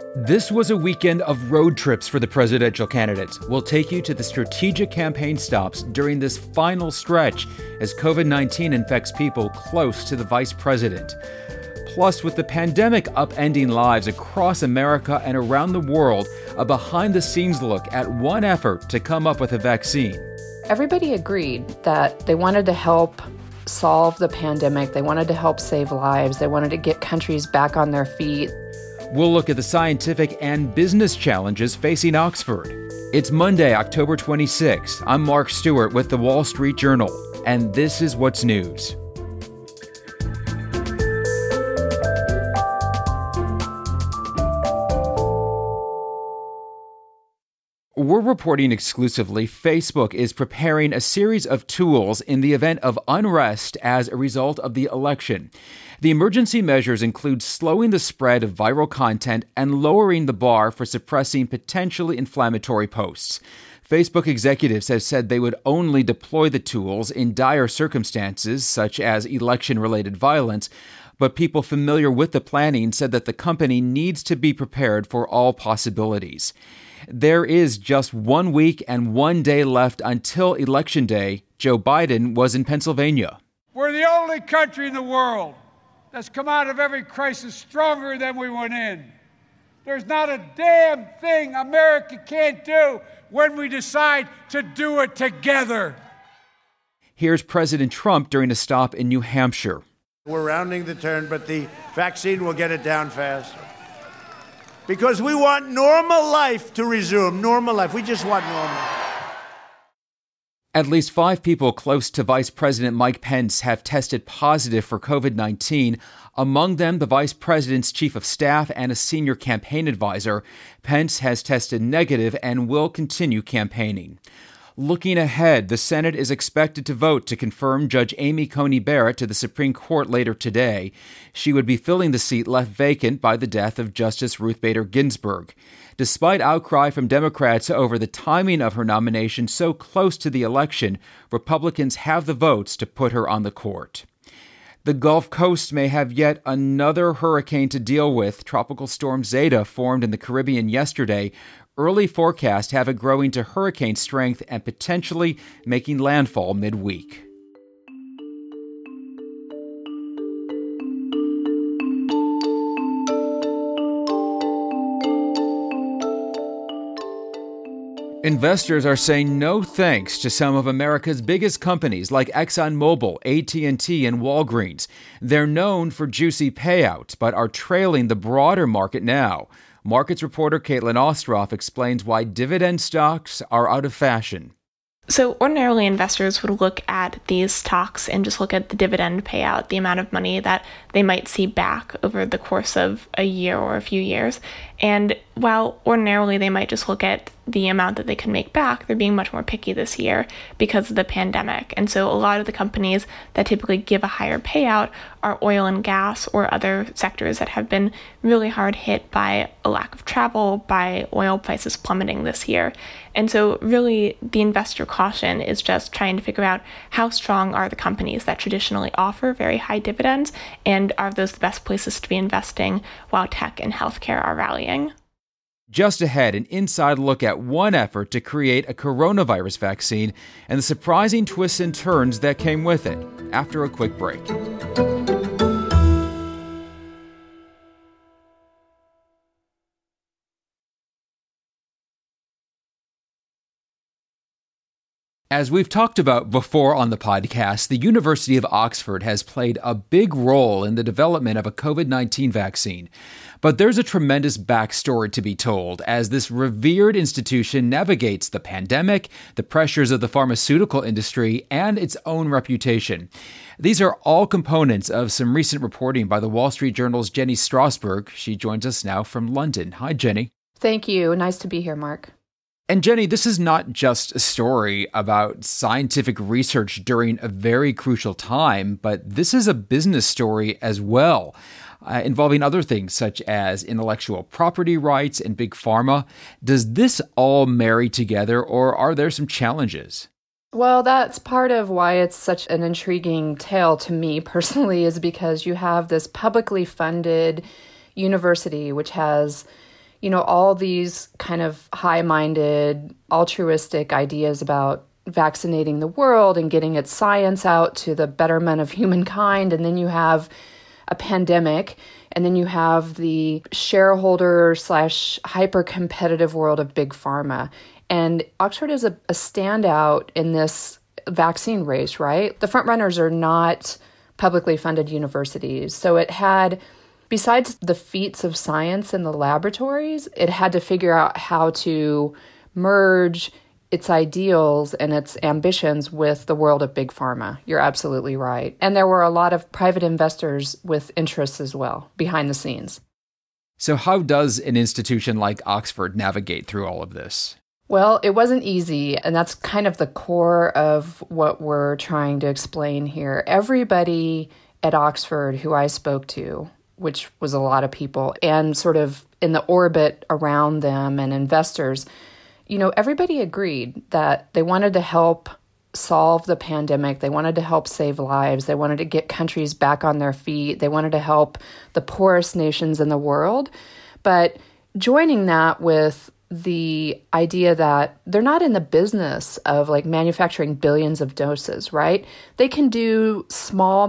This was a weekend of road trips for the presidential candidates. We'll take you to the strategic campaign stops during this final stretch as COVID-19 infects people close to the vice president. Plus, with the pandemic upending lives across America and around the world, a behind-the-scenes look at one effort to come up with a vaccine. Everybody agreed that they wanted to help solve the pandemic. They wanted to help save lives. They wanted to get countries back on their feet. We'll look at the scientific and business challenges facing Oxford. It's Monday, October 26. I'm Mark Stewart with The Wall Street Journal, and this is what's news. We're reporting exclusively Facebook is preparing a series of tools in the event of unrest as a result of the election. The emergency measures include slowing the spread of viral content and lowering the bar for suppressing potentially inflammatory posts. Facebook executives have said they would only deploy the tools in dire circumstances, such as election-related violence, but people familiar with the planning said that the company needs to be prepared for all possibilities. There is just 1 week and 1 day left until Election Day. Joe Biden was in Pennsylvania. We're the only country in the world that's come out of every crisis stronger than we went in. There's not a damn thing America can't do when we decide to do it together. Here's President Trump during a stop in New Hampshire. We're rounding the turn, but the vaccine will get it down fast. Because we want normal life to resume. Normal life. We just want normal. At least 5 people close to Vice President Mike Pence have tested positive for COVID-19. Among them, the Vice President's Chief of Staff and a senior campaign advisor. Pence has tested negative and will continue campaigning. Looking ahead, the Senate is expected to vote to confirm Judge Amy Coney Barrett to the Supreme Court later today. She would be filling the seat left vacant by the death of Justice Ruth Bader Ginsburg. Despite outcry from Democrats over the timing of her nomination so close to the election, Republicans have the votes to put her on the court. The Gulf Coast may have yet another hurricane to deal with. Tropical Storm Zeta formed in the Caribbean yesterday. Early forecasts have it growing to hurricane strength and potentially making landfall midweek. Investors are saying no thanks to some of America's biggest companies like ExxonMobil, AT&T, and Walgreens. They're known for juicy payouts, but are trailing the broader market now. Markets reporter Caitlin Ostroff explains why dividend stocks are out of fashion. So ordinarily investors would look at these stocks and just look at the dividend payout, the amount of money that they might see back over the course of a year or a few years. And while ordinarily they might just look at the amount that they can make back, they're being much more picky this year because of the pandemic. And so a lot of the companies that typically give a higher payout are oil and gas or other sectors that have been really hard hit by a lack of travel, by oil prices plummeting this year. And so really the investor caution is just trying to figure out how strong are the companies that traditionally offer very high dividends, and are those the best places to be investing while tech and healthcare are rallying. Just ahead, an inside look at one effort to create a coronavirus vaccine and the surprising twists and turns that came with it, after a quick break. As we've talked about before on the podcast, the University of Oxford has played a big role in the development of a COVID-19 vaccine. But there's a tremendous backstory to be told as this revered institution navigates the pandemic, the pressures of the pharmaceutical industry, and its own reputation. These are all components of some recent reporting by the Wall Street Journal's Jenny Strasberg. She joins us now from London. Hi, Jenny. Thank you. Nice to be here, Mark. And Jenny, this is not just a story about scientific research during a very crucial time, but this is a business story as well, involving other things such as intellectual property rights and big pharma. Does this all marry together, or are there some challenges? Well, that's part of why it's such an intriguing tale to me personally, is because you have this publicly funded university which has all these kind of high-minded, altruistic ideas about vaccinating the world and getting its science out to the betterment of humankind. And then you have a pandemic, and then you have the shareholder / hyper-competitive world of big pharma. And Oxford is a standout in this vaccine race, right? The front runners are not publicly funded universities. So it had, besides the feats of science in the laboratories, it had to figure out how to merge its ideals and its ambitions with the world of big pharma. You're absolutely right. And there were a lot of private investors with interests as well behind the scenes. So how does an institution like Oxford navigate through all of this? Well, it wasn't easy, and that's kind of the core of what we're trying to explain here. Everybody at Oxford who I spoke to, which was a lot of people, and sort of in the orbit around them and investors, everybody agreed that they wanted to help solve the pandemic. They wanted to help save lives. They wanted to get countries back on their feet. They wanted to help the poorest nations in the world. But joining that with the idea that they're not in the business of manufacturing billions of doses, right? They can do small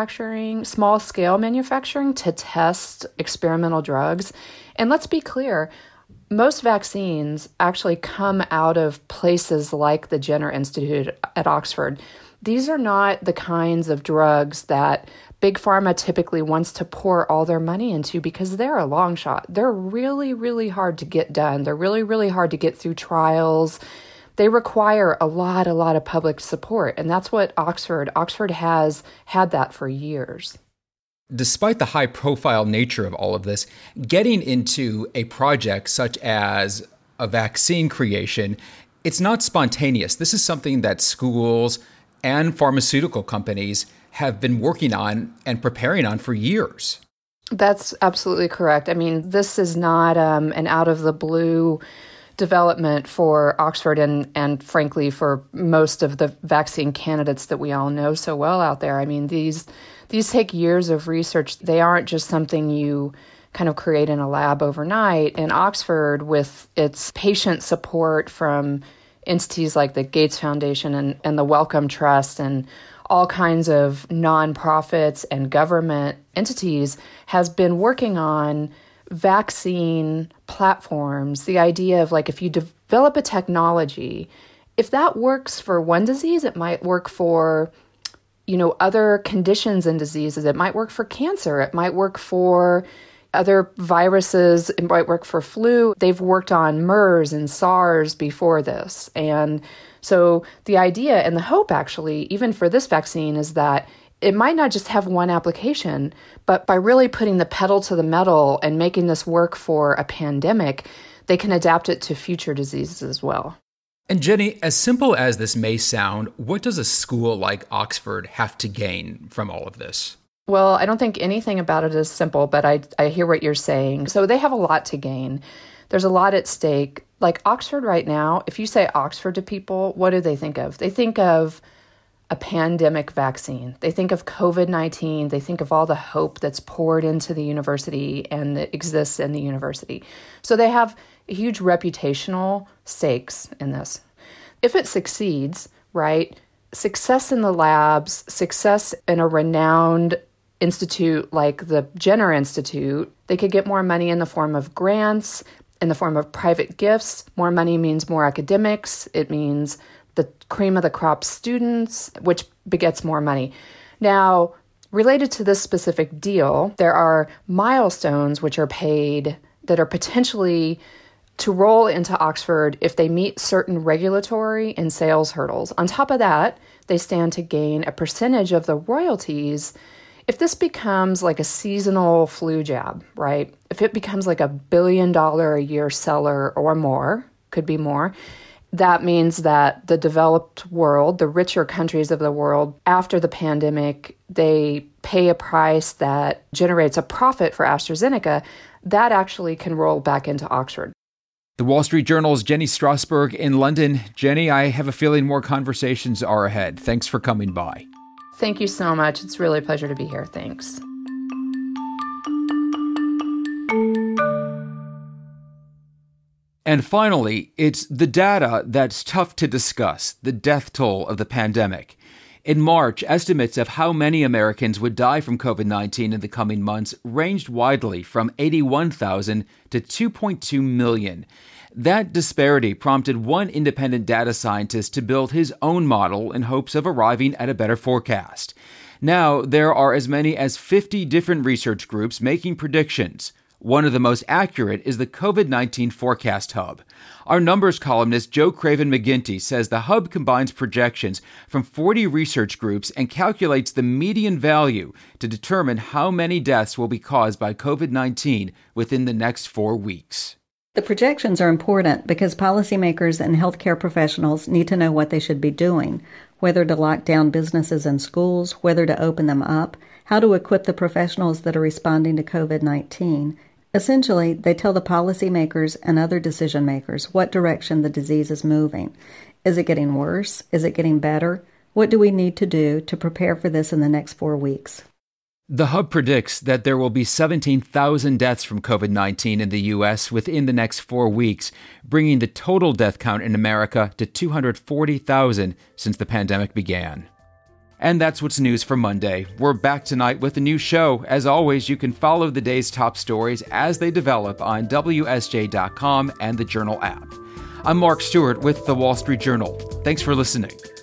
scale manufacturing to test experimental drugs. And let's be clear, most vaccines actually come out of places like the Jenner Institute at Oxford. These are not the kinds of drugs that big pharma typically wants to pour all their money into because they're a long shot. They're really, really hard to get done. They're really, really hard to get through trials. They require a lot of public support. And that's what Oxford has had that for years. Despite the high-profile nature of all of this, getting into a project such as a vaccine creation, it's not spontaneous. This is something that schools and pharmaceutical companies have been working on and preparing on for years. That's absolutely correct. I mean, this is not an out-of-the-blue development for Oxford and frankly, for most of the vaccine candidates that we all know so well out there. I mean, these take years of research. They aren't just something you kind of create in a lab overnight. And Oxford, with its patient support from entities like the Gates Foundation and the Wellcome Trust and all kinds of nonprofits and government entities, has been working on vaccine platforms. The idea of if you develop a technology, if that works for one disease, it might work for other conditions and diseases. It might work for cancer. It might work for other viruses. It might work for flu. They've worked on MERS and SARS before this. And so the idea and the hope, actually, even for this vaccine, is that it might not just have one application, but by really putting the pedal to the metal and making this work for a pandemic, they can adapt it to future diseases as well. And Jenny, as simple as this may sound, what does a school like Oxford have to gain from all of this? Well, I don't think anything about it is simple, but I hear what you're saying. So they have a lot to gain. There's a lot at stake. Like Oxford right now, if you say Oxford to people, what do they think of? They think of a pandemic vaccine. They think of COVID-19. They think of all the hope that's poured into the university and that exists in the university. So they have huge reputational stakes in this. If it succeeds, right, success in the labs, success in a renowned institute like the Jenner Institute, they could get more money in the form of grants, in the form of private gifts. More money means more academics. It means the cream of the crop students, which begets more money. Now, related to this specific deal, there are milestones which are paid that are potentially to roll into Oxford if they meet certain regulatory and sales hurdles. On top of that, they stand to gain a percentage of the royalties if this becomes like a seasonal flu jab, right? If it becomes like $1 billion a year seller or more, could be more, that means that the developed world, the richer countries of the world, after the pandemic, they pay a price that generates a profit for AstraZeneca. That actually can roll back into Oxford. The Wall Street Journal's Jenny Strasberg in London. Jenny, I have a feeling more conversations are ahead. Thanks for coming by. Thank you so much. It's really a pleasure to be here. Thanks. And finally, it's the data that's tough to discuss, the death toll of the pandemic. In March, estimates of how many Americans would die from COVID-19 in the coming months ranged widely from 81,000 to 2.2 million. That disparity prompted one independent data scientist to build his own model in hopes of arriving at a better forecast. Now, there are as many as 50 different research groups making predictions. One of the most accurate is the COVID-19 Forecast Hub. Our numbers columnist Joe Craven McGinty says the hub combines projections from 40 research groups and calculates the median value to determine how many deaths will be caused by COVID-19 within the next 4 weeks. The projections are important because policymakers and healthcare professionals need to know what they should be doing, whether to lock down businesses and schools, whether to open them up, how to equip the professionals that are responding to COVID-19. Essentially, they tell the policymakers and other decision makers what direction the disease is moving. Is it getting worse? Is it getting better? What do we need to do to prepare for this in the next 4 weeks? The hub predicts that there will be 17,000 deaths from COVID-19 in the U.S. within the next 4 weeks, bringing the total death count in America to 240,000 since the pandemic began. And that's what's news for Monday. We're back tonight with a new show. As always, you can follow the day's top stories as they develop on WSJ.com and the Journal app. I'm Mark Stewart with The Wall Street Journal. Thanks for listening.